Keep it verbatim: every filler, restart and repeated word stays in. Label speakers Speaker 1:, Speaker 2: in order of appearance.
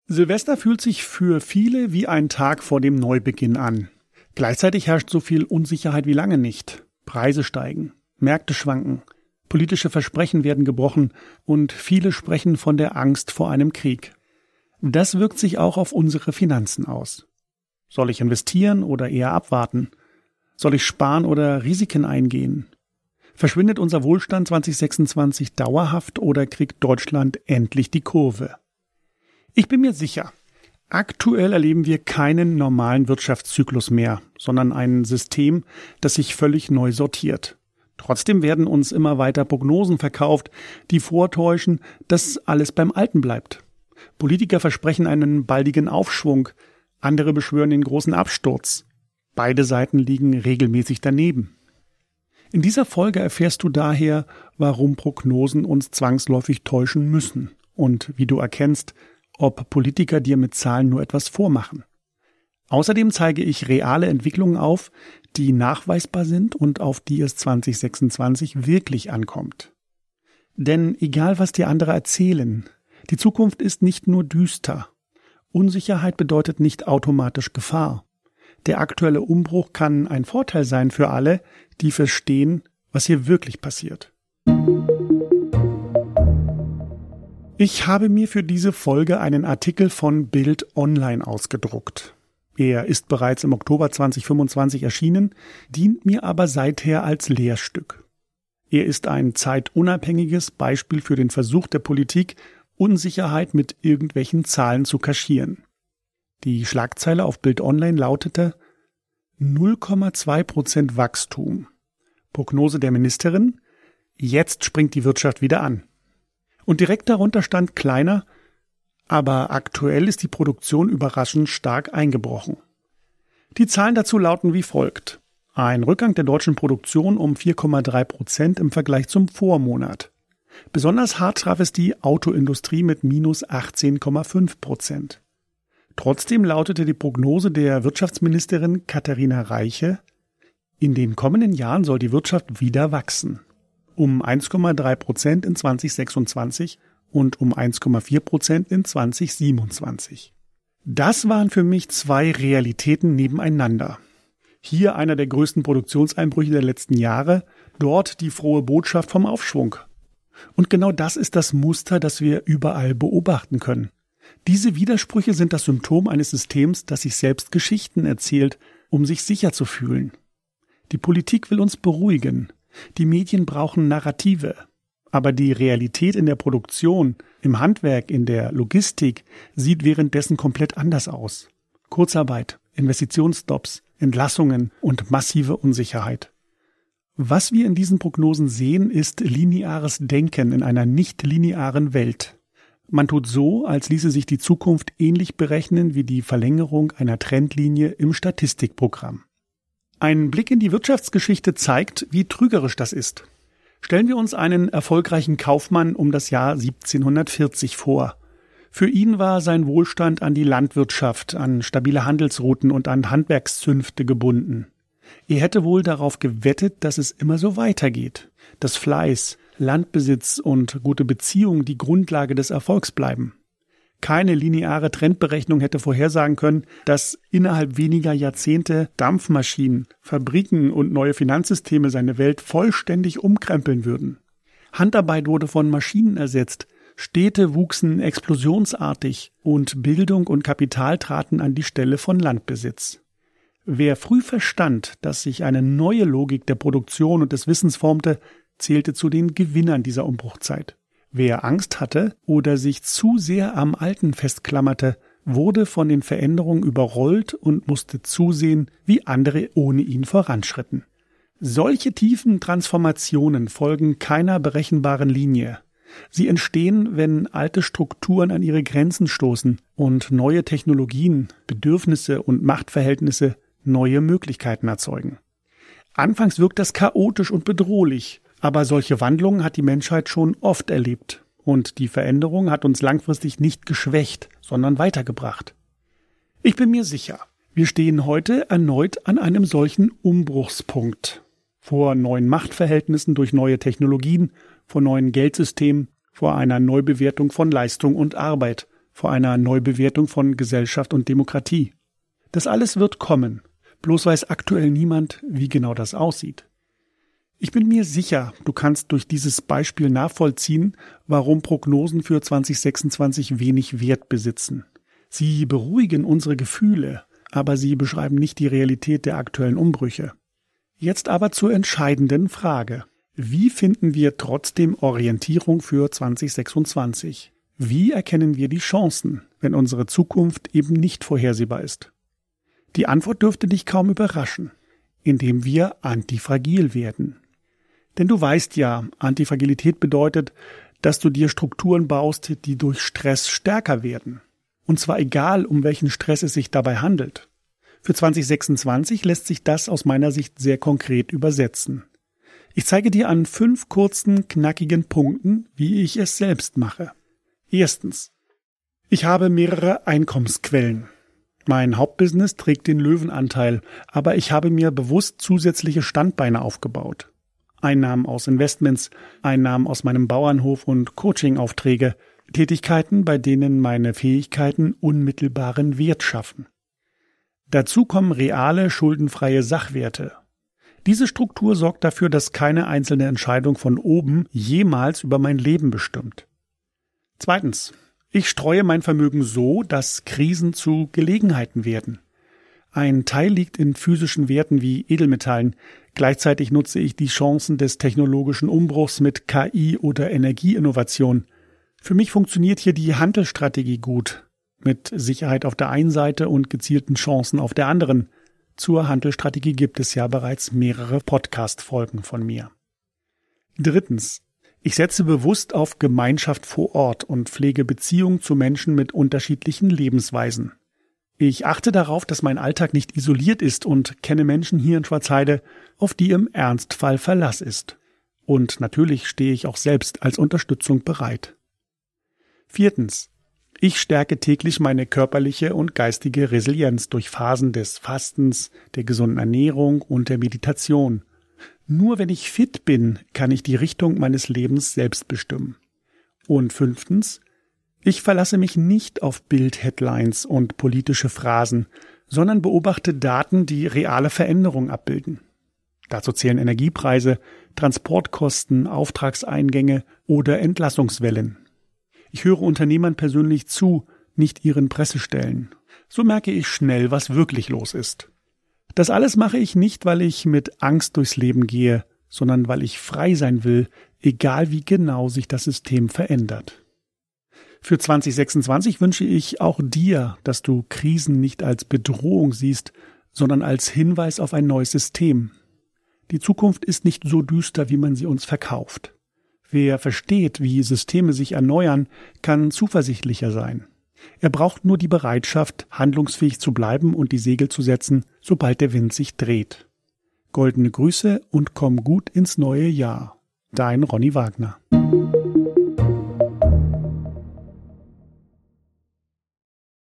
Speaker 1: Silvester fühlt sich für viele wie ein Tag vor dem Neubeginn an. Gleichzeitig herrscht so viel Unsicherheit wie lange nicht. Preise steigen, Märkte schwanken, politische Versprechen werden gebrochen und viele sprechen von der Angst vor einem Krieg. Das wirkt sich auch auf unsere Finanzen aus. Soll ich investieren oder eher abwarten? Soll ich sparen oder Risiken eingehen? Verschwindet unser Wohlstand zwanzig sechsundzwanzig dauerhaft oder kriegt Deutschland endlich die Kurve? Ich bin mir sicher, aktuell erleben wir keinen normalen Wirtschaftszyklus mehr, sondern ein System, das sich völlig neu sortiert. Trotzdem werden uns immer weiter Prognosen verkauft, die vortäuschen, dass alles beim Alten bleibt. Politiker versprechen einen baldigen Aufschwung, andere beschwören den großen Absturz. Beide Seiten liegen regelmäßig daneben. In dieser Folge erfährst du daher, warum Prognosen uns zwangsläufig täuschen müssen und wie du erkennst, ob Politiker dir mit Zahlen nur etwas vormachen. Außerdem zeige ich reale Entwicklungen auf, die nachweisbar sind und auf die es zwanzig sechsundzwanzig wirklich ankommt. Denn egal, was dir andere erzählen, die Zukunft ist nicht nur düster. Unsicherheit bedeutet nicht automatisch Gefahr. Der aktuelle Umbruch kann ein Vorteil sein für alle, die verstehen, was hier wirklich passiert. Ich habe mir für diese Folge einen Artikel von Bild Online ausgedruckt. Er ist bereits im Oktober zwanzig fünfundzwanzig erschienen, dient mir aber seither als Lehrstück. Er ist ein zeitunabhängiges Beispiel für den Versuch der Politik, Unsicherheit mit irgendwelchen Zahlen zu kaschieren. Die Schlagzeile auf Bild Online lautete null Komma zwei Prozent Wachstum. Prognose der Ministerin: Jetzt springt die Wirtschaft wieder an. Und direkt darunter stand kleiner, aber aktuell ist die Produktion überraschend stark eingebrochen. Die Zahlen dazu lauten wie folgt: Ein Rückgang der deutschen Produktion um vier Komma drei Prozent im Vergleich zum Vormonat. Besonders hart traf es die Autoindustrie mit minus achtzehn Komma fünf Prozent. Trotzdem lautete die Prognose der Wirtschaftsministerin Katharina Reiche: In den kommenden Jahren soll die Wirtschaft wieder wachsen. Um eins Komma drei Prozent in zwanzig sechsundzwanzig und um eins Komma vier Prozent in zwanzig siebenundzwanzig. Das waren für mich zwei Realitäten nebeneinander. Hier einer der größten Produktionseinbrüche der letzten Jahre, dort die frohe Botschaft vom Aufschwung. Und genau das ist das Muster, das wir überall beobachten können. Diese Widersprüche sind das Symptom eines Systems, das sich selbst Geschichten erzählt, um sich sicher zu fühlen. Die Politik will uns beruhigen. Die Medien brauchen Narrative. Aber die Realität in der Produktion, im Handwerk, in der Logistik sieht währenddessen komplett anders aus. Kurzarbeit, Investitionsstopps, Entlassungen und massive Unsicherheit. Was wir in diesen Prognosen sehen, ist lineares Denken in einer nicht-linearen Welt. Man tut so, als ließe sich die Zukunft ähnlich berechnen wie die Verlängerung einer Trendlinie im Statistikprogramm. Ein Blick in die Wirtschaftsgeschichte zeigt, wie trügerisch das ist. Stellen wir uns einen erfolgreichen Kaufmann um das Jahr siebzehnhundertvierzig vor. Für ihn war sein Wohlstand an die Landwirtschaft, an stabile Handelsrouten und an Handwerkszünfte gebunden. Er hätte wohl darauf gewettet, dass es immer so weitergeht, dass Fleiß, Landbesitz und gute Beziehungen die Grundlage des Erfolgs bleiben. Keine lineare Trendberechnung hätte vorhersagen können, dass innerhalb weniger Jahrzehnte Dampfmaschinen, Fabriken und neue Finanzsysteme seine Welt vollständig umkrempeln würden. Handarbeit wurde von Maschinen ersetzt, Städte wuchsen explosionsartig und Bildung und Kapital traten an die Stelle von Landbesitz. Wer früh verstand, dass sich eine neue Logik der Produktion und des Wissens formte, zählte zu den Gewinnern dieser Umbruchzeit. Wer Angst hatte oder sich zu sehr am Alten festklammerte, wurde von den Veränderungen überrollt und musste zusehen, wie andere ohne ihn voranschritten. Solche tiefen Transformationen folgen keiner berechenbaren Linie. Sie entstehen, wenn alte Strukturen an ihre Grenzen stoßen und neue Technologien, Bedürfnisse und Machtverhältnisse neue Möglichkeiten erzeugen. Anfangs wirkt das chaotisch und bedrohlich, aber solche Wandlungen hat die Menschheit schon oft erlebt und die Veränderung hat uns langfristig nicht geschwächt, sondern weitergebracht. Ich bin mir sicher, wir stehen heute erneut an einem solchen Umbruchspunkt. Vor neuen Machtverhältnissen durch neue Technologien, vor neuen Geldsystemen, vor einer Neubewertung von Leistung und Arbeit, vor einer Neubewertung von Gesellschaft und Demokratie. Das alles wird kommen, bloß weiß aktuell niemand, wie genau das aussieht. Ich bin mir sicher, du kannst durch dieses Beispiel nachvollziehen, warum Prognosen für zwanzig sechsundzwanzig wenig Wert besitzen. Sie beruhigen unsere Gefühle, aber sie beschreiben nicht die Realität der aktuellen Umbrüche. Jetzt aber zur entscheidenden Frage. Wie finden wir trotzdem Orientierung für zwanzig sechsundzwanzig? Wie erkennen wir die Chancen, wenn unsere Zukunft eben nicht vorhersehbar ist? Die Antwort dürfte dich kaum überraschen, indem wir antifragil werden. Denn du weißt ja, Antifragilität bedeutet, dass du dir Strukturen baust, die durch Stress stärker werden. Und zwar egal, um welchen Stress es sich dabei handelt. Für zwanzig sechsundzwanzig lässt sich das aus meiner Sicht sehr konkret übersetzen. Ich zeige dir an fünf kurzen, knackigen Punkten, wie ich es selbst mache. Erstens. Ich habe mehrere Einkommensquellen. Mein Hauptbusiness trägt den Löwenanteil, aber ich habe mir bewusst zusätzliche Standbeine aufgebaut. Einnahmen aus Investments, Einnahmen aus meinem Bauernhof und Coachingaufträge, Tätigkeiten, bei denen meine Fähigkeiten unmittelbaren Wert schaffen. Dazu kommen reale, schuldenfreie Sachwerte. Diese Struktur sorgt dafür, dass keine einzelne Entscheidung von oben jemals über mein Leben bestimmt. Zweitens. Ich streue mein Vermögen so, dass Krisen zu Gelegenheiten werden. Ein Teil liegt in physischen Werten wie Edelmetallen. Gleichzeitig nutze ich die Chancen des technologischen Umbruchs mit K I oder Energieinnovation. Für mich funktioniert hier die Handelstrategie gut, mit Sicherheit auf der einen Seite und gezielten Chancen auf der anderen. Zur Handelstrategie gibt es ja bereits mehrere Podcast-Folgen von mir. Drittens. Ich setze bewusst auf Gemeinschaft vor Ort und pflege Beziehungen zu Menschen mit unterschiedlichen Lebensweisen. Ich achte darauf, dass mein Alltag nicht isoliert ist und kenne Menschen hier in Schwarzheide, auf die im Ernstfall Verlass ist. Und natürlich stehe ich auch selbst als Unterstützung bereit. Viertens. Ich stärke täglich meine körperliche und geistige Resilienz durch Phasen des Fastens, der gesunden Ernährung und der Meditation. Nur wenn ich fit bin, kann ich die Richtung meines Lebens selbst bestimmen. Und fünftens. Ich verlasse mich nicht auf Bild-Headlines und politische Phrasen, sondern beobachte Daten, die reale Veränderungen abbilden. Dazu zählen Energiepreise, Transportkosten, Auftragseingänge oder Entlassungswellen. Ich höre Unternehmern persönlich zu, nicht ihren Pressestellen. So merke ich schnell, was wirklich los ist. Das alles mache ich nicht, weil ich mit Angst durchs Leben gehe, sondern weil ich frei sein will, egal wie genau sich das System verändert. Für zwanzig sechsundzwanzig wünsche ich auch dir, dass du Krisen nicht als Bedrohung siehst, sondern als Hinweis auf ein neues System. Die Zukunft ist nicht so düster, wie man sie uns verkauft. Wer versteht, wie Systeme sich erneuern, kann zuversichtlicher sein. Er braucht nur die Bereitschaft, handlungsfähig zu bleiben und die Segel zu setzen, sobald der Wind sich dreht. Goldene Grüße und komm gut ins neue Jahr. Dein Ronny Wagner.